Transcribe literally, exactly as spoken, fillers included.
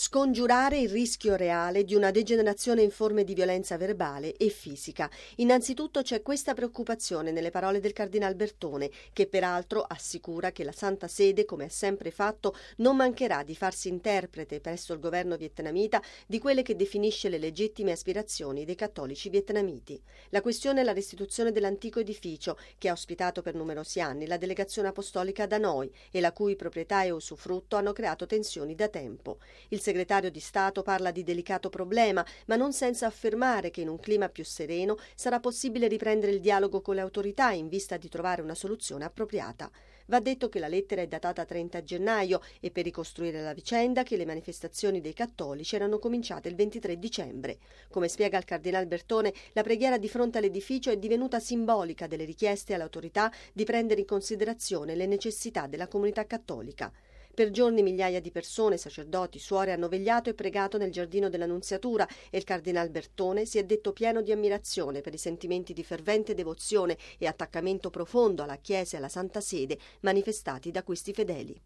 Scongiurare il rischio reale di una degenerazione in forme di violenza verbale e fisica. Innanzitutto c'è questa preoccupazione nelle parole del Cardinal Bertone, che peraltro assicura che la Santa Sede, come ha sempre fatto, non mancherà di farsi interprete presso il governo vietnamita di quelle che definisce le legittime aspirazioni dei cattolici vietnamiti. La questione è la restituzione dell'antico edificio, che ha ospitato per numerosi anni la delegazione apostolica da Hanoi e la cui proprietà e usufrutto hanno creato tensioni da tempo. Il segretario di Stato parla di delicato problema, ma non senza affermare che in un clima più sereno sarà possibile riprendere il dialogo con le autorità in vista di trovare una soluzione appropriata. Va detto che la lettera è datata trenta gennaio e per ricostruire la vicenda che le manifestazioni dei cattolici erano cominciate il ventitré dicembre. Come spiega il Cardinal Bertone, la preghiera di fronte all'edificio è divenuta simbolica delle richieste alle autorità di prendere in considerazione le necessità della comunità cattolica. Per giorni migliaia di persone, sacerdoti, suore hanno vegliato e pregato nel giardino dell'Annunziatura e il Cardinal Bertone si è detto pieno di ammirazione per i sentimenti di fervente devozione e attaccamento profondo alla Chiesa e alla Santa Sede manifestati da questi fedeli.